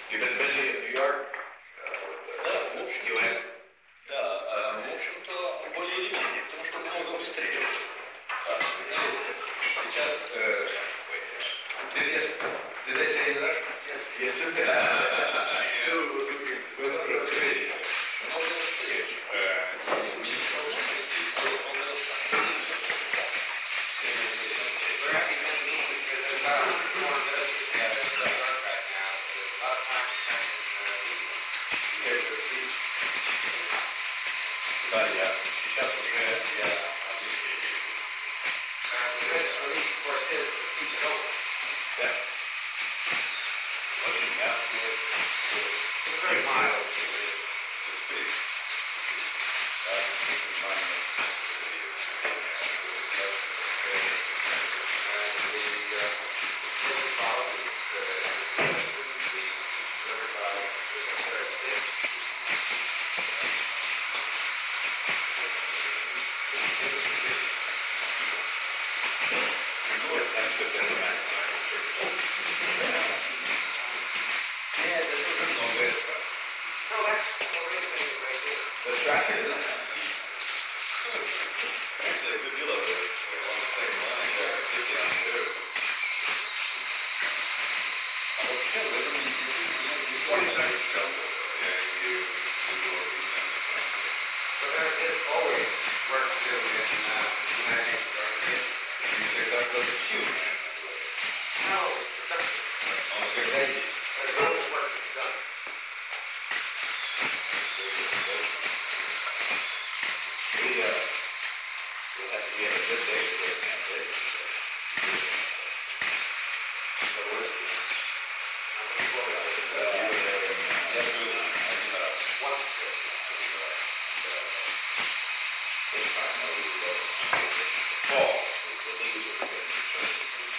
You've been busy in New York? Да, в общем, UN? да, в общем-то, более или менее, потому что намного быстрее. Знаете, сейчас, did they say in Russian? Yes, sir. Было быстрее. Намного быстрее. И не возможности, он остановился. We're having many meetings because there's a lot of foreign ministers together in New York right now. So there's a lot of time spent in meetings. Да, сейчас уже я английский. The latest release, of course, is the speech is over. Да. Очень мягкий. It's very mild. No, that's the real thing right here. That's right. Actually, a good deal of it along the same line there, particularly on there. А вообще в этом не 20 seconds ago. So there is always work to do in United Nations organizations. No, there's always work to be done. We'll have to be in a good day for this campaign. So where's Once this time, though, fall, the leaves are beginning to turn.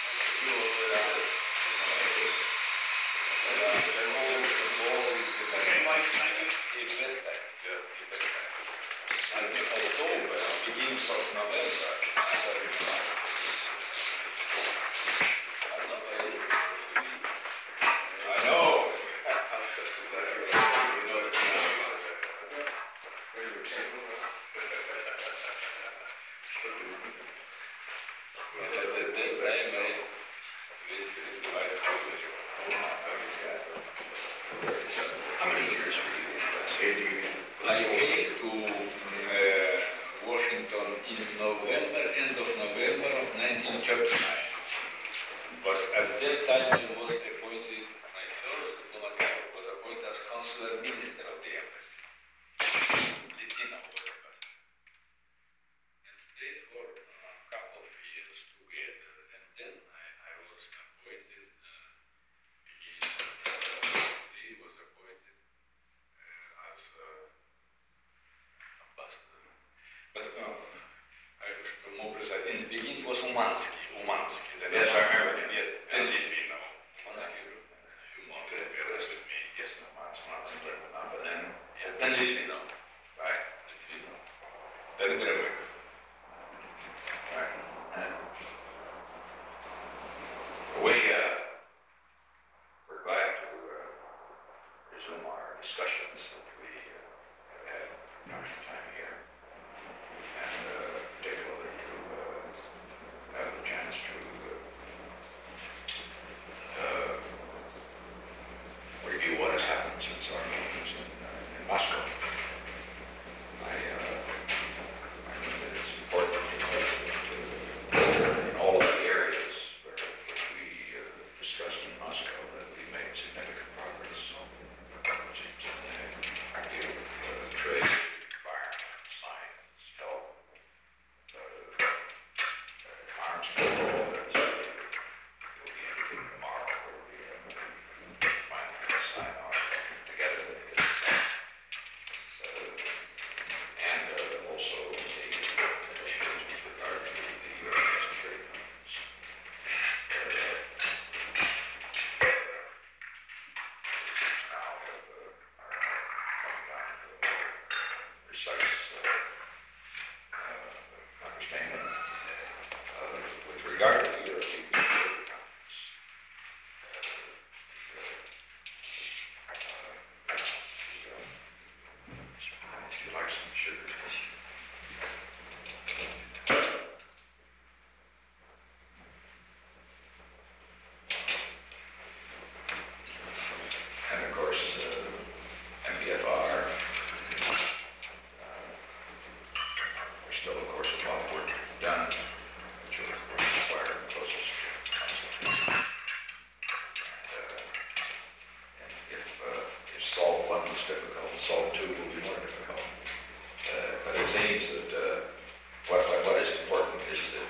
SALT II will be more difficult. But it seems that what is important is that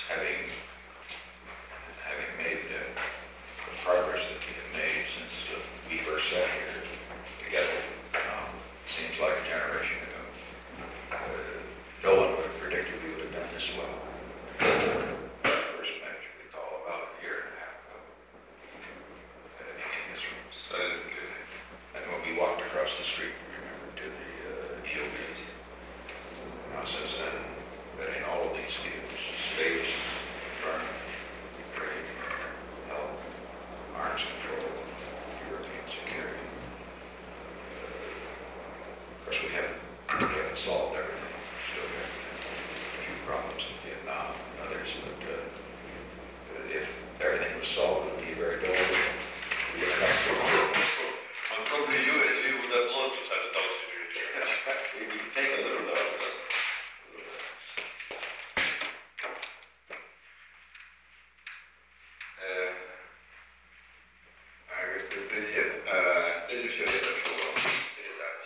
having made the progress that we have made since we first sat here together, seems like a generation ago. No one would have predicted we would have done this well. First met, you recall, about a year and a half ago in this room. So, and when we walked across the street, remember, to the Hillgate. Since then, but in all of these fields, space, environment, trade, health, arms control, European security. Of course, we haven't solved everything. Still got a few problems in Vietnam and others, but if everything was solved, it would be very dull. We would have to And probably you and we would have loved to have a tough situation. we would take a little of this. Господин президент, прежде всего я прошу вам передать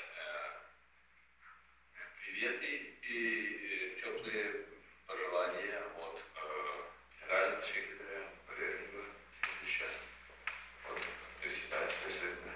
приветы и теплые пожелания от генерального секретаря прежнего сейчас от председателя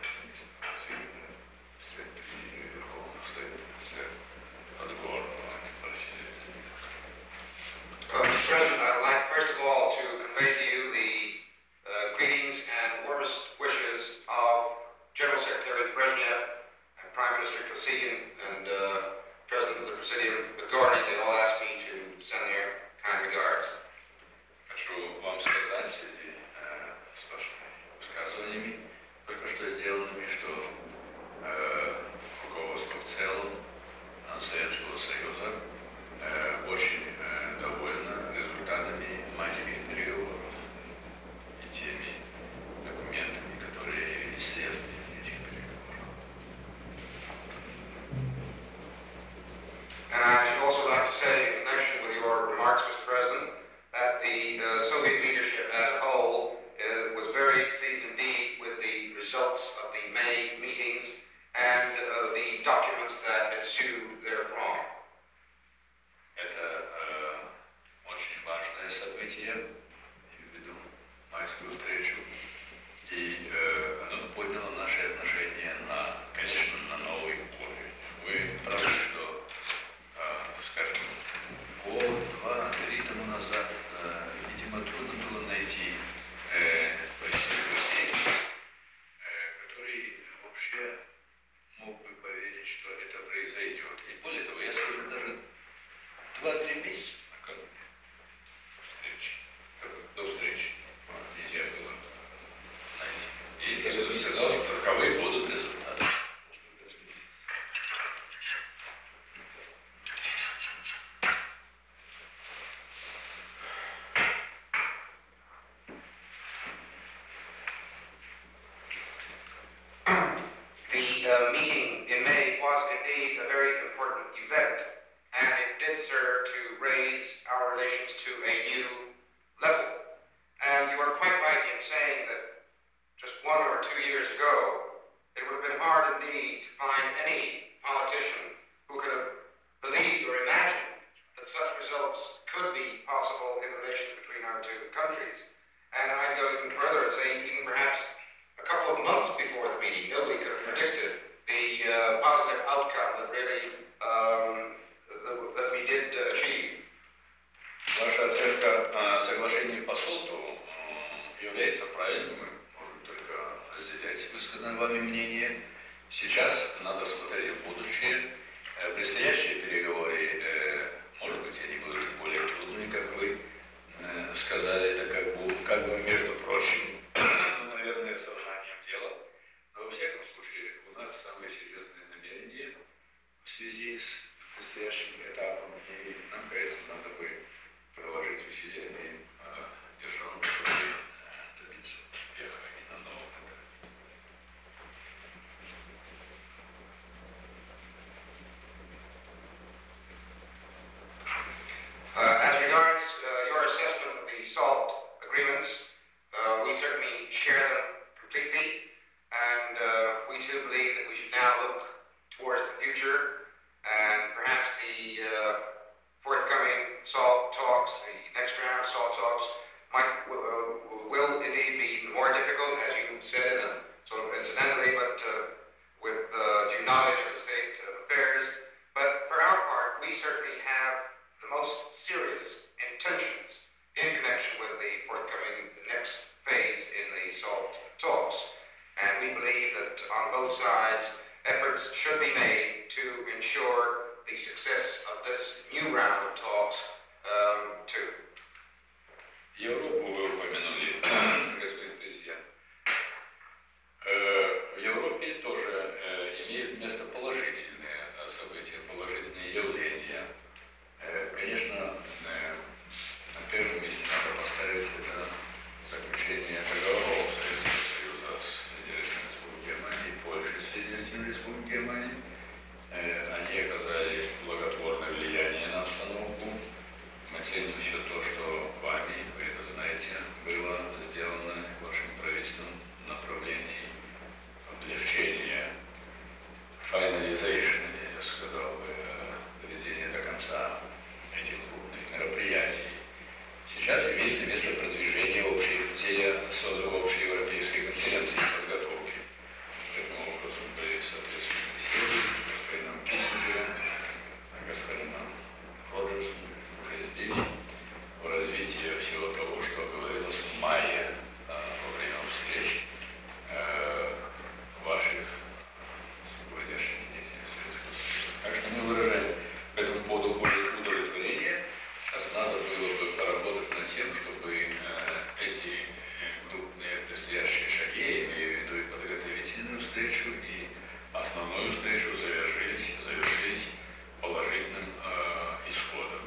Совета Верховного Совета от Горного Президента. Mr. President, I would like first of all to convey to you the greetings and warmest wishes of General Secretary Brezhnev and Prime Minister Kosygin and President of the Presidium Vigorny. They all asked me to send their kind regards. Хочу вам сказать с вашими высказываниями, только что сделанными, что руководство в целом Советского Союза очень довольно результатами майских переговоров и теми документами, которые явились следствием этих переговоров. And I should also like to say, in connection with your remarks, Mr. President, that the Soviet leadership as a whole was very pleased indeed with the results of the May meetings and the documents that ensued therefrom. Это очень важное событие, я веду майскую встречу, и оно подняло наши отношения конечно, на новый уровень. Вы правы, что, скажем, год, два, три тому назад, видимо, трудно было найти людей, который вообще мог бы поверить, что это произойдет. И более того, я скажу, даже 2-3 месяца накануне встречи, до встречи, нельзя было найти. И я сказал, каковы будут результаты. The meeting in May was indeed a very important event, and it did serve to raise our relations to a new level. And you are quite right in saying that just 1 or 2 years ago, it would have been hard indeed to find any politician who could have believed or imagined that such results could be possible in relations between our two countries. And I'd go even further and say even perhaps a couple of months before the meeting, nobody could have predicted the positive outcome that really that we did achieve. Ваша оценка соглашения по СОЛТу является правильной, мы можем только разделять высказанное вами мнение. Сейчас надо смотреть в будущее. Предстоящие переговоры, может быть, они будут более трудными, как вы сказали, это как бы между прочим, наверное, сознанием дела. Но во всяком случае, у нас самые серьезные намерения в связи с предстоящим этапом, и нам кажется, надо бы приложить усилия и державам, чтобы добиться успеха и на новом этапе. As regards your assessment of the SALT agreements, we certainly share them completely, and we too believe that we should now look towards future, and perhaps the forthcoming SALT talks, the next round of SALT talks, will indeed be more difficult, as you said, sort of incidentally, but with due knowledge of the state of affairs. But for our part, we certainly have the most serious intentions in connection with the forthcoming next phase in the SALT talks. And we believe that on both sides, efforts should be made to ensure the success of this new round of talks, too. Европу вы упомянули, господин президент. В Европе тоже имеют место положительные события, положительные явления. Конечно, на первом месте надо поставить это заключение договоров Советского Союза с Федеративной Республикой Германии и Польшей с Федеративной Республикой Германии. Они оказали благотворное влияние на обстановку. Мы ценим все то, что вами, вы это знаете, было сделано вашим правительством в направлении облегчения, finalization, я сказал бы, доведения до конца этих крупных мероприятий. Сейчас имеется место продвижение общей идеи созыва общеевропейской конференции подготовки. Таким образом, были соответствующие беседы с господином Киссинджером, господином Роджерсом уже здесь, в развитии всего того, что говорилось в мае во время встреч ваших сегодняшних деятельных средств. Так что мы выражаем по этому поводу удовлетворение. Надо было бы поработать над тем, чтобы эти крупные предстоящие шаги, я имею в виду и подготовительную встречу, и основную встречу завершить положительным исходом.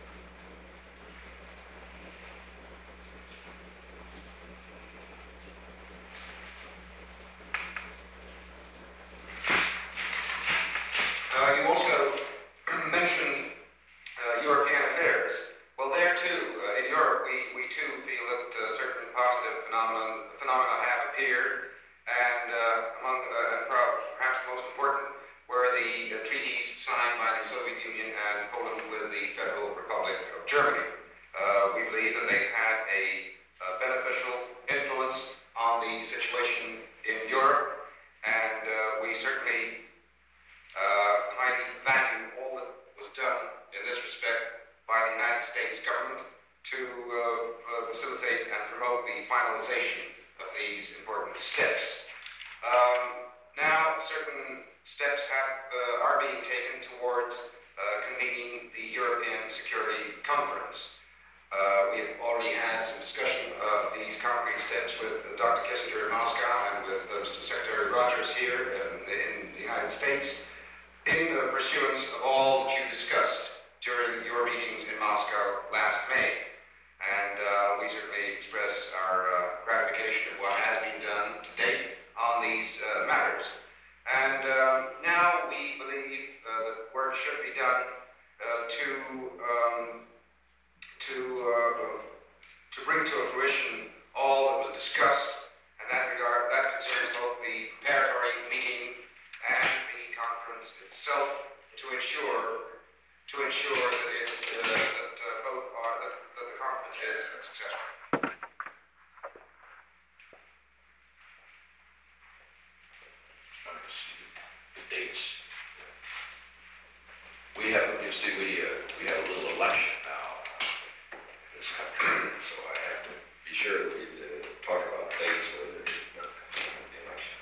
You also mentioned European affairs. Well, there too, in Europe, we too feel that certain positive phenomena have appeared, and perhaps the most important were the treaties signed by the Soviet Union and Poland with the Federal Republic of Germany. We believe that they've had a beneficial influence on the situation in Europe, and we certainly highly value all that was done in this respect by the United States government to facilitate and promote the finalization of these important steps. Now, certain steps are being taken towards convening the European Security Conference. We have already had some discussion of these concrete steps with Dr. Kissinger in Moscow and with Mr. Secretary Rogers here in the United States, in the pursuance of all that you discussed during your meetings in Moscow last May. And we certainly express our gratification of what has been done to date on these matters. And now we believe that work should be done to bring to a fruition all that was discussed. In that regard, that concerns both the preparatory meeting and the conference itself, to ensure that that the conference is successful. The dates. We have a little election now in this country, so I have to be sure that we talk about dates where there's the election.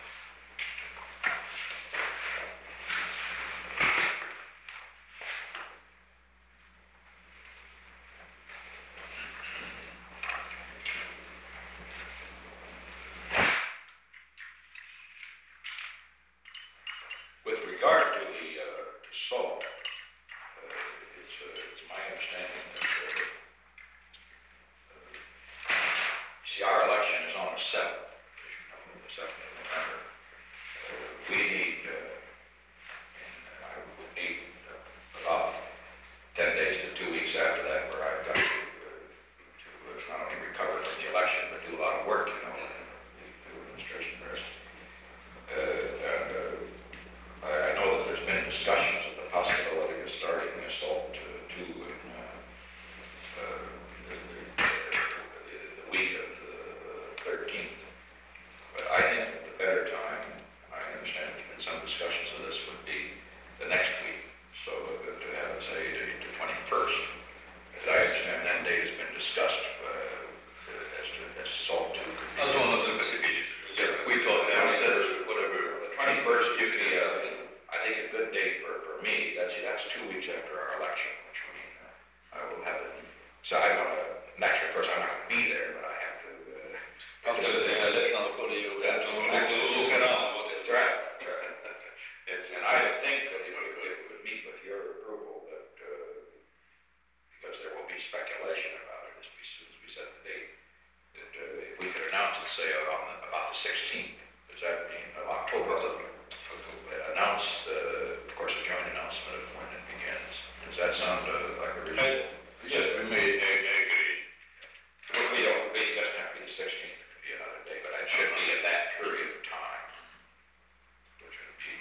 look around what That's right. And I think that it would meet with your approval, that, because there will be speculation about it as soon as we set the date, that if we could announce it, say, about the 16th, does that mean of October? Announce, of course, a joint announcement of when it begins. Does that sound like a reasonable? Yes, we may agree. We just have to be the 16th, it could be another day, but it should be in that period of time, which would be.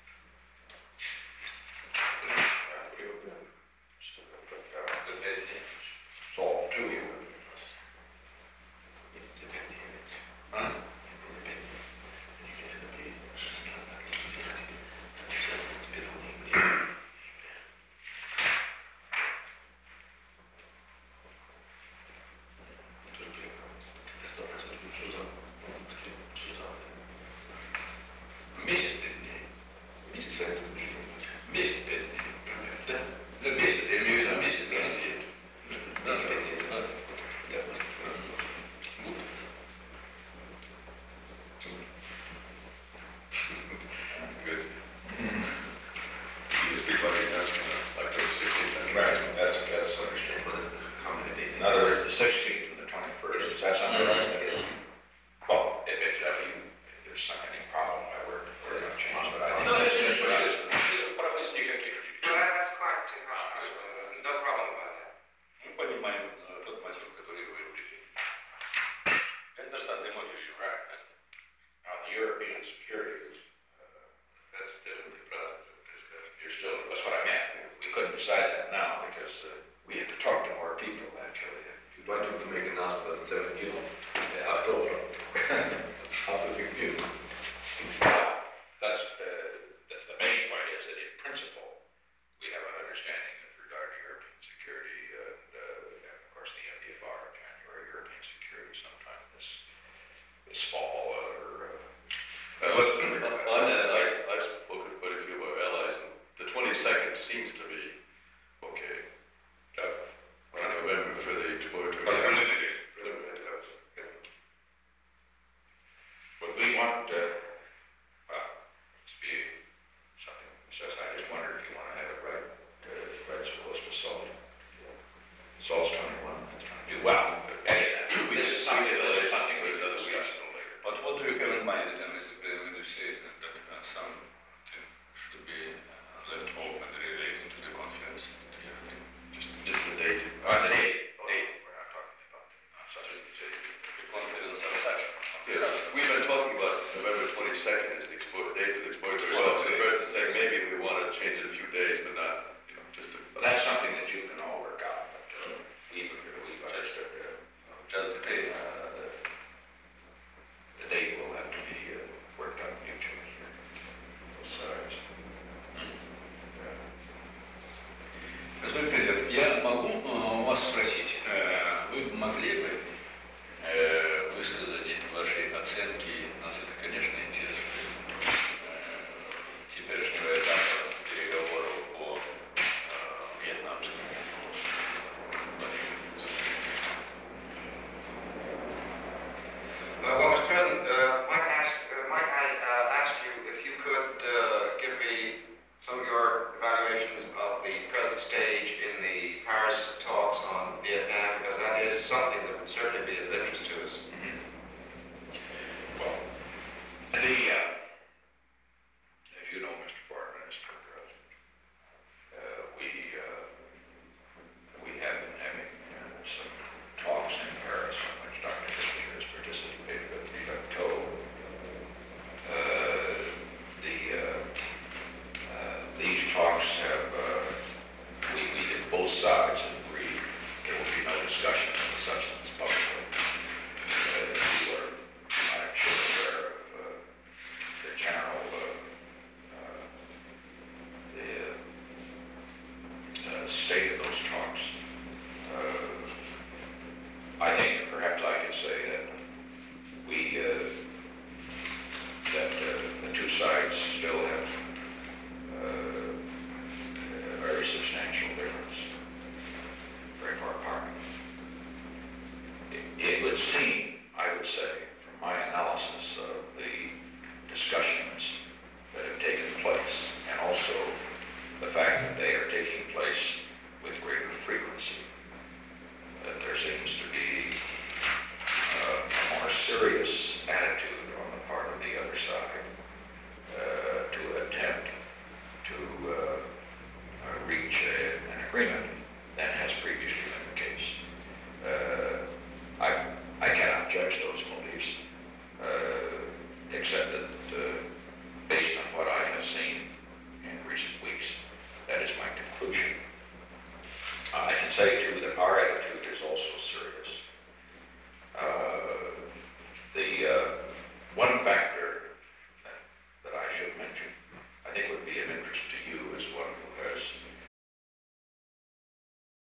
It's all to you. Huh? Right, that's understandable. In other words, the 16th and the 21st, does that sound right? Well, if there's any problem, we're going to change, but I think. No, that's it's good for us. Well, that's quite, no problem about that. Мы понимаем тот мотив, который вы увидели. Это something what you should write. On the European security, That's definitely present in discussion. you're still, that's what I meant. We couldn't decide that now because we had to talk to more people, actually. You'd like to make an announcement on the 17th of October. How to big deal. That's the main point is that in principle, we have an understanding with regard to European security and of course the MDFR, January European security sometime this fall or. On that, I've spoken to quite a few of our allies, and the 22nd seems to be okay. Around November for the exploratory. But we want, to be something that says, I just wondered if you want to have it right so close to Salt. Salt's 21. Well, this is something we'll discuss a little later. But what do you have in mind, Mr. President, when you say that something should be left open relating to the conference? Just the date. The date, we're not talking about such a The conference as such. Yes, we've been talking about November 22nd as the date of the exploratory. So the president saying maybe we want to change it a few days, but not, just to. But that's something that you can all work out. But we Just the date. the date will have to be worked out mutually here, both sides. Господин президент, я могу вас спросить, вы могли бы высказать ваши оценки, нас это, конечно, интересует, теперешнего этапа переговоров по вьетнамскому Well, Mr. President, might I ask you if you could give me some of your evaluations of the present stage in the Paris talks on Vietnam, because that is something that would certainly be of interest to us. Well, as you know, Mr. Foreign Minister, we have been having some talks in Paris in which Dr. Fisher has participated with me, but these talks have, both sides have agreed there will be no discussion of the substance publicly. You are, I'm sure, aware of the general, state of those talks. I think perhaps I could say that the two sides still have